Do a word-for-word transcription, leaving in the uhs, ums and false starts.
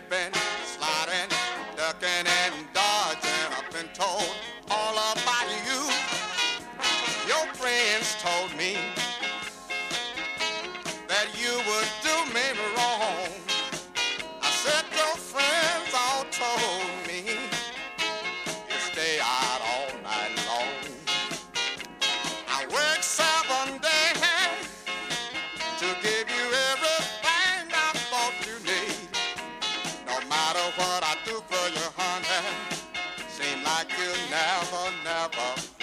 slipping, sliding, ducking and dodging. I've been told all about you. Your friends told me that you would do me wrong. I said your friends all told me you stay out all night long. I work seven days to give you everything I thought you need. No matter what I do for you, honey, seem like you never, never